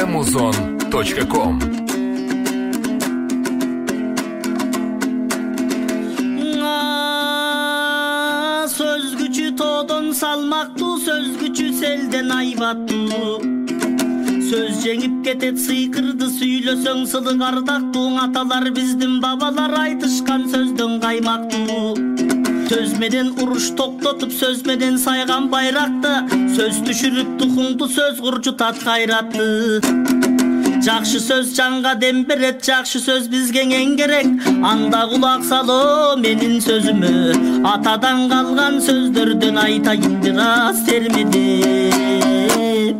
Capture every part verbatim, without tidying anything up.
эмузон точка ком. Söz gücü to'don salmaktуу, söz gücü selden aybаттуу. Söz жеңип кетет сыйкырды, сүйлөсөң сылык ардактуу. Аталар биздин бабалар айтышкан сөздөн каймактуу. Сөз менен уруш токтотуп, сөз менен сайган байракты. Сөз түшүрүп тухуңду, сөз курчутат кайратты. Жакшы сөз жанга дем берет, жакшы сөз бизге эң керек. Анда кулак салуу менин сөзүмө, атадан калган сөздөрдөн айтайын бир аз термедеп.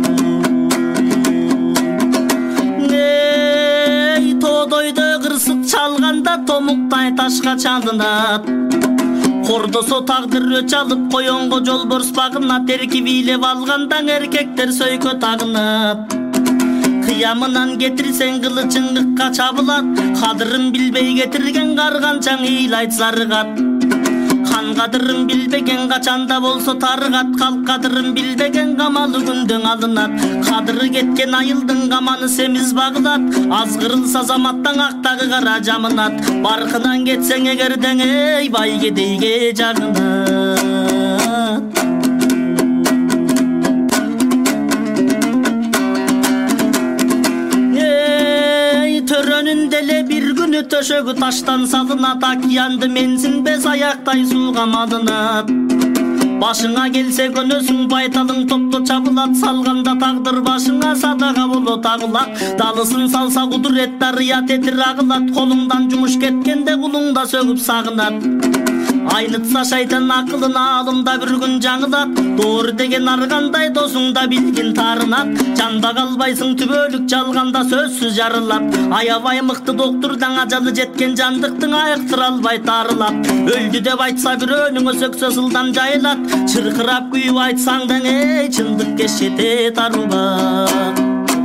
Эй, тоодойдо кырсык чалганда томуктай ташка чалынат. Кордосо тагдыр өч алып, коёнго жолборс багынат. Эрки бийлеп алгандан эркектер сөйкө тагынат. Кыямынан кетирсең кылычың ыкка чабылат. Кадырын билбей кетирген карганчаң ыйлайт зарыгат. Кан кадырын билбеген качанда болсо тарыгат. Калк кадырын билбеген камалы күндөн алынат. Кадыры кеткен айылдын каманы семиз багылат. Аз кырылса заматтан актагы кара жамынат. Баркынан кетсең эгердең эй бай кедейге жагынат. Төрөнүн деле бир күнү төшөгү таштан салынат. Океанды менсинбес аяктай сууга малынат. Башыңа келсе көнөсүң, байталың топто чабылат. Салганда тагдыр башыңа садага болот агылат. Далысын салса кудурет дарыя тетир агылат. Колуңдан жумуш кеткенде кулуңда сөгүп сагынат. Айнытса шайтан акылын алымда бір күн жаңылат. Doğru деген аргандай досуңда билгин тарынат. Жанда калбайсың түбөлүк жалганда сөзсүз жарылат. Аябай мыкты доктурдан ажалы жеткен жандыктың айыктыра албай тарылат. Өлдү деп айтса бирөөнүңө сөксө сылдан жайылат. Чыркырап күйүп айтсаң да эй чындык кешете тарубат.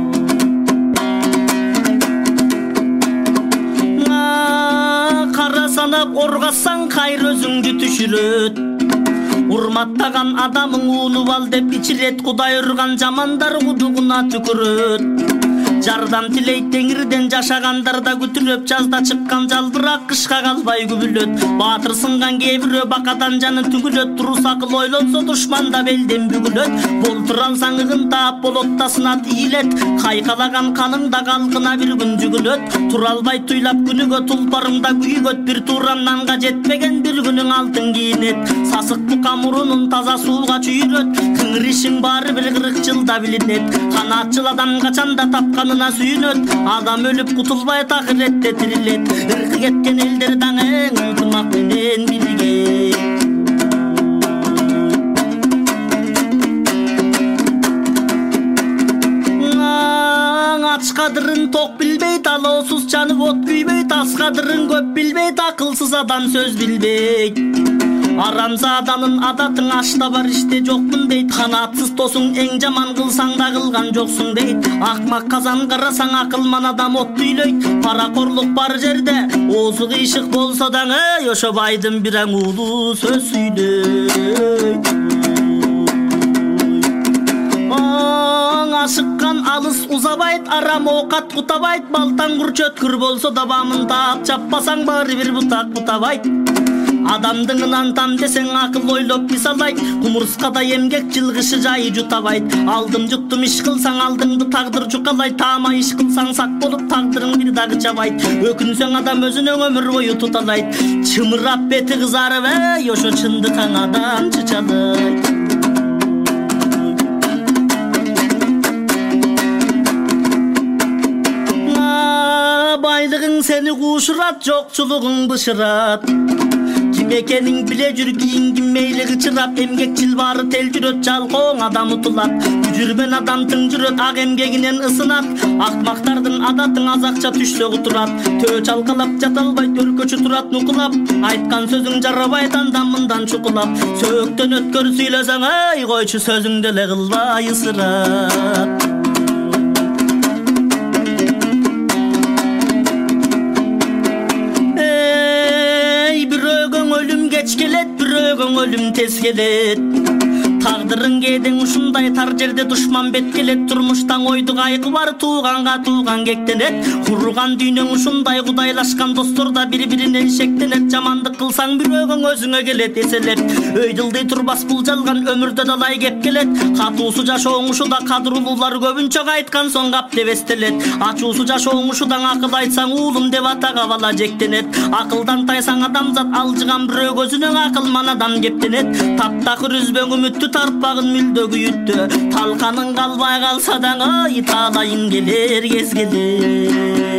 Кара санап оргасаң кайыр өзүңдү түшүрөт. Урматтаган адамың уунуп ал деп ичирет. Кудай урган жамандар кудугуна түкүрөт. Жардам тилейт теңирден жашагандар да күтүрөп. Жазда чыккан жалбырак кышка калбай күбүлөт. Баатыр сынган кээ бирөө бакадан жанын түгүлөт. Турус акыл ойлонсо душман да белден бүгүлөт. Болтур алсаң ыгын таап болот да сынат ийилет. Кайкалаган каның да калкына бир күн жүгүлөт. Тура албай туйлап күнүгө тулпарыңда күйгөт. Бир туурам нанга жетпеген бир күнүң алтын кийинет. Сасык бука мурунун таза сууга чүйрөт. Кыңришиң баары бир кырк жылда билинет. Канатчыл адам качанда тапканына сүйүнөт. Адам өлүп кутулбай акыретте тирилет. Ыркы кеткен элдер даңы ынтымак менен бирге. Ач кадырын ток билбейт, алоосуз жанып от күйбөйт. Ас кадырын көп билбейт, акылсыз адам сөз билбейт. Арамзаданын адатын ашта бар иште жокмун дейт. Канатсыз тосуң эң жаман кылсаң да кылган жоксуң дейт. Акмак казан карасаң акылман адам отты үйлөйт. Паракорлук бар жерде оозу кыйшык болсо да эй ошо байдын бираң уулу сөз сүйлөйт. Ашыккан алыс узабайт, арам оокат кутабайт. Балтаң курч өткүр болсо да бамын таап чаппасаң баары бир бутак бутабайт. Адамдыңынан там десең акыл ойлоп мисалайт. Кумурскада эмгек жылгышы жайы жутабайт. Алдым жуттум иш кылсаң алдыңды тагдыр жукалайт. Таама иш кылсаң сак болуп тагдырың бир дагы жабайт. Өкүнсөң адам өзүнө өмүр бою туталайт. Чымырап бети кызарып эй ошо чындыкаң адам чычалайт. Байлыгың сени куушурат, жокчулугуң бышырат. Ким экениң биле жүр, кийингин мейли кычырап. Эмгекчил баары тел жүрөт, жалкооң адам утулат. Жүрбен адам тың жүрөт, ак эмгегинен ысынат. Акмактардын адатын аз акча түшсө кутурат. Төө чалкалап жаталбайт, өркөчү турат нукулап. Айткан сөзүң жарабайт андан мындан чукулап. Сөктөн өткөр сүйлөсөң эй койчу сөзүңдү эле кылбай ысырат. Geç gelet, bürögün ölüm tez gelet. Тагдырың кээдең ушундай тар жерде душман бет келет. Турмуштан ойду кайгы бар тууганга тууган кектенет. Курган дүйнөң ушундай кудайлашкан достор да бири-биринен шектенет. Жамандык кылсаң бирөөгөң өзүңө келет эселеп. Өйдүлдүй турбас бул жалган өмүрдө далай кеп келет. Катуусу жашооң ушуда кадырлуулар көбүнчө айткан соң кап деп эстелет. Ачуусу жашооң ушудан акыл айтсаң уулум деп атага бала жектенет. Акылдан тайсаң адамзат алжыган бирөө көзүнөн акыл манадан кептенет. Таптакыр үзбөң үмүттү тарпагын мүлдө күйүттү. Талканың калбай калса да ай талайың келер кез келер.